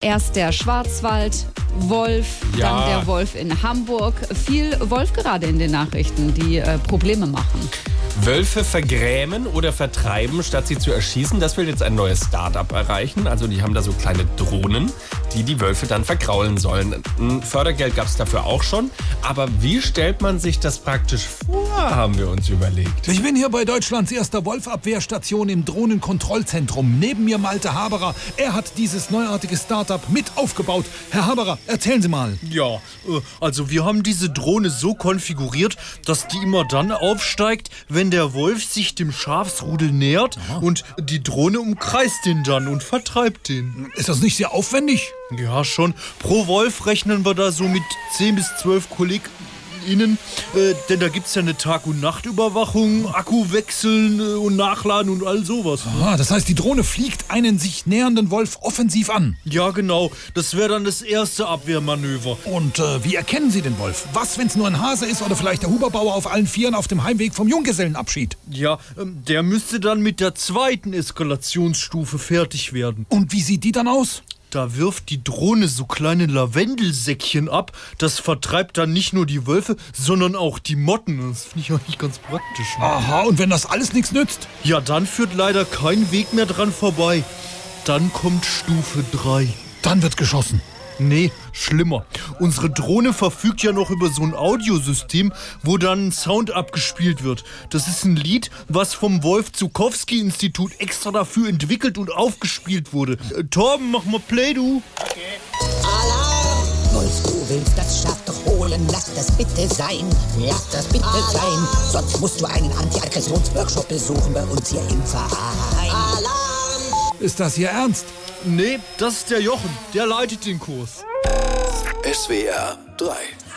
Erst der Schwarzwald, Wolf, dann der Wolf in Hamburg. Viel Wolf gerade in den Nachrichten, die Probleme machen. Wölfe vergrämen oder vertreiben, statt sie zu erschießen. Das will jetzt ein neues Start-up erreichen. Also die haben da so kleine Drohnen, die Wölfe dann verkraulen sollen. Ein Fördergeld gab es dafür auch schon. Aber wie stellt man sich das praktisch vor, haben wir uns überlegt. Ich bin hier bei Deutschlands erster Wolfabwehrstation im Drohnenkontrollzentrum. Neben mir Malte Haberer. Er hat dieses neuartige Start-up mit aufgebaut. Herr Haberer, erzählen Sie mal. Ja, also wir haben diese Drohne so konfiguriert, dass die immer dann aufsteigt, wenn der Wolf sich dem Schafsrudel nähert. Aha. Und die Drohne umkreist den dann und vertreibt den. Ist das nicht sehr aufwendig? Ja, schon. Pro Wolf rechnen wir da so mit 10 bis 12 KollegInnen. Denn da gibt's ja eine Tag- und Nachtüberwachung, Akku wechseln und nachladen und all sowas. Aha, das heißt, die Drohne fliegt einen sich nähernden Wolf offensiv an. Ja, genau. Das wäre dann das erste Abwehrmanöver. Und wie erkennen Sie den Wolf? Was, wenn's nur ein Hase ist oder vielleicht der Huberbauer auf allen Vieren auf dem Heimweg vom Junggesellenabschied? Ja, der müsste dann mit der zweiten Eskalationsstufe fertig werden. Und wie sieht die dann aus? Da wirft die Drohne so kleine Lavendelsäckchen ab. Das vertreibt dann nicht nur die Wölfe, sondern auch die Motten. Das finde ich eigentlich ganz praktisch. Aha, und wenn das alles nichts nützt? Ja, dann führt leider kein Weg mehr dran vorbei. Dann kommt Stufe 3. Dann wird geschossen. Nee, schlimmer. Unsere Drohne verfügt ja noch über so ein Audiosystem, wo dann Sound abgespielt wird. Das ist ein Lied, was vom Wolf-Zukowski-Institut extra dafür entwickelt und aufgespielt wurde. Torben, mach mal Play, du. Okay. Alarm! Wolf, du willst das Schaf doch holen, lass das bitte sein. Lass das bitte sein. Sonst musst du einen Anti-Aggressions-Workshop besuchen bei uns hier im Verein. Alarm! Ist das hier ernst? Nee, das ist der Jochen. Der leitet den Kurs. SWR 3